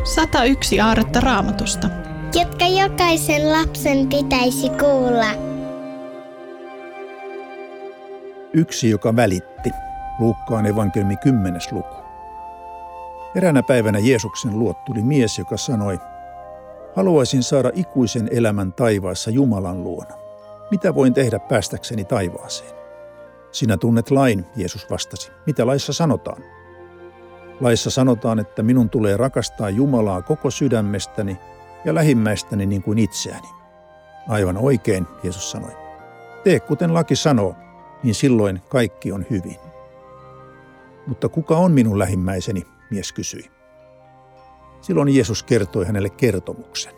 101 aarretta Raamatusta, jotka jokaisen lapsen pitäisi kuulla. Yksi, joka välitti. Luukkaan evankeliumi 10. luku. Eräänä päivänä Jeesuksen luo tuli mies, joka sanoi: "Haluaisin saada ikuisen elämän taivaassa Jumalan luona. Mitä voin tehdä päästäkseni taivaaseen?" "Sinä tunnet lain," Jeesus vastasi. "Mitä laissa sanotaan?" "Laissa sanotaan, että minun tulee rakastaa Jumalaa koko sydämestäni ja lähimmäistäni niin kuin itseäni." "Aivan oikein," Jeesus sanoi. "Tee kuten laki sanoo, niin silloin kaikki on hyvin." "Mutta kuka on minun lähimmäiseni?" mies kysyi. Silloin Jeesus kertoi hänelle kertomuksen.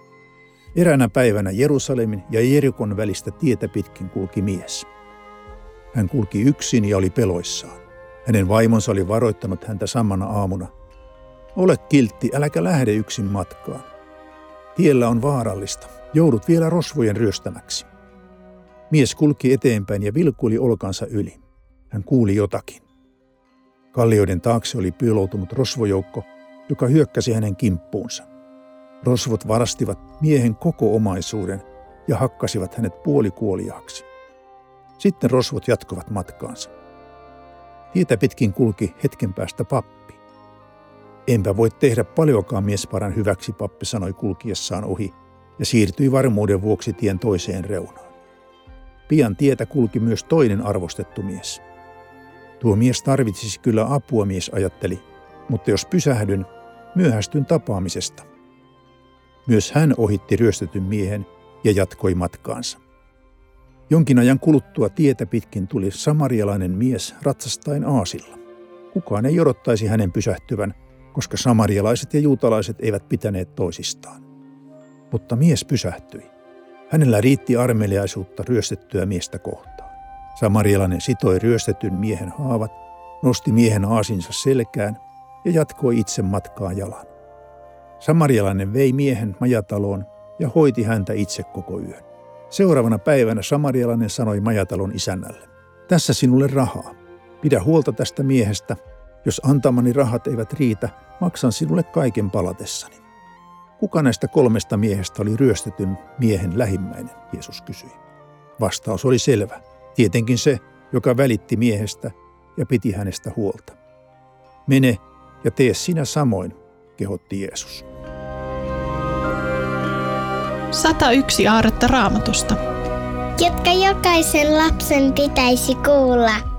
Eräänä päivänä Jerusalemin ja Jerikon välistä tietä pitkin kulki mies. Hän kulki yksin ja oli peloissaan. Hänen vaimonsa oli varoittanut häntä samana aamuna: "Ole kiltti, äläkä lähde yksin matkaan. Tiellä on vaarallista, joudut vielä rosvojen ryöstämäksi." Mies kulki eteenpäin ja vilkuili olkansa yli. Hän kuuli jotakin. Kallioiden taakse oli piiloutunut rosvojoukko, joka hyökkäsi hänen kimppuunsa. Rosvot varastivat miehen koko omaisuuden ja hakkasivat hänet puolikuoliaaksi. Sitten rosvot jatkoivat matkaansa. Tietä pitkin kulki hetken päästä pappi. "Enpä voi tehdä paljoakaan miesparan hyväksi", pappi sanoi kulkiessaan ohi ja siirtyi varmuuden vuoksi tien toiseen reunaan. Pian tietä kulki myös toinen arvostettu mies. "Tuo mies tarvitsisi kyllä apua", mies ajatteli, "mutta jos pysähdyn, myöhästyn tapaamisesta." Myös hän ohitti ryöstetyn miehen ja jatkoi matkaansa. Jonkin ajan kuluttua tietä pitkin tuli samarialainen mies ratsastaen aasilla. Kukaan ei odottaisi hänen pysähtyvän, koska samarialaiset ja juutalaiset eivät pitäneet toisistaan. Mutta mies pysähtyi. Hänellä riitti armeliaisuutta ryöstettyä miestä kohtaan. Samarialainen sitoi ryöstetyn miehen haavat, nosti miehen aasinsa selkään ja jatkoi itse matkaa jalan. Samarialainen vei miehen majataloon ja hoiti häntä itse koko yön. Seuraavana päivänä samarialainen sanoi majatalon isännälle: "Tässä sinulle rahaa. Pidä huolta tästä miehestä. Jos antamani rahat eivät riitä, maksan sinulle kaiken palatessani." "Kuka näistä 3 miehestä oli ryöstetyn miehen lähimmäinen?" Jeesus kysyi. Vastaus oli selvä. Tietenkin se, joka välitti miehestä ja piti hänestä huolta. "Mene ja tee sinä samoin", kehotti Jeesus. 101 aarretta Raamatusta, jotka jokaisen lapsen pitäisi kuulla.